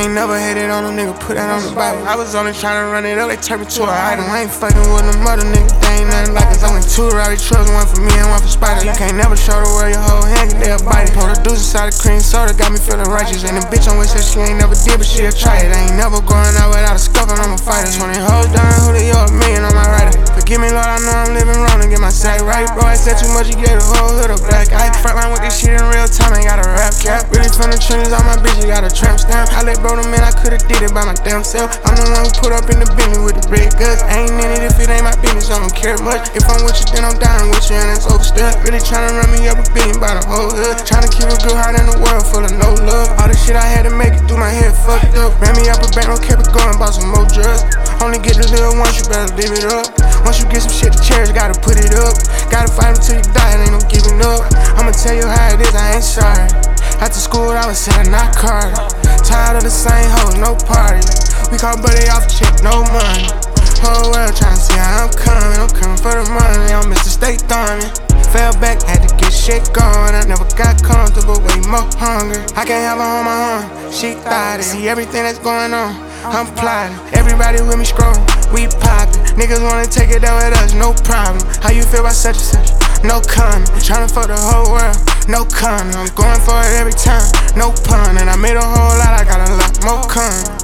ain't never had it on a nigga, put that on the Bible. I was only tryna run it up, they turned me to an idol. I ain't fucking with them other niggas, they ain't nothing like us. I went 2 Rowdy trucks, one for me and one for Spider. You can't never show the world your whole hand, get they'll bite it. Pour the deuce inside the cream soda, got me feeling righteous. And the bitch on which said she ain't never did, but she'll try it. I ain't never going out without a scuffle, I'm a fighter. 20 hoes done, who they up, million on my rider. Forgive me, Lord, I know I'm living wrong and get my side right. Bro, I said too much, you gave the whole hood a black eye. Frontline with this shit in real time, ain't got a rap cap. Really from the trenches, all my bitches got a tramp stamp. I let bro them in, I could've did it by my damn self. I'm the one who put up in the Bentley with the red guts. I ain't in it if it ain't my business, I don't care much. If I'm with you, then I'm dying with you, and it's overstuck. Really tryna run me up a billion by the whole hood. Tryna keep a good heart in the world full of no love. All this shit I had to make it through my head fucked up. Ran me up a bank, kept it going, bought some more drugs. Only get to live once, you better live it up. Once you get some shit to cherish, gotta put it up. Gotta fight until you die, ain't no giving up. I'ma tell you how it is, I ain't sorry. After school, I was selling not card. Tired of the same hoes, no party. We call buddy off check, no money. Whole world tryna see how I'm coming for the money. I'm Mr. State Thumbing. Fell back, had to get shit going. I never got comfortable, way more hungry. I can't have her on my own, she thought it. See everything that's going on, I'm plotting. Everybody with me scrolling, we poppin'. Niggas wanna take it down with us, no problem. How you feel about such and such? No comment. Tryna fuck the whole world, no comment. I'm going for it every time, no pun. And I made a whole lot, I got a lot more coming.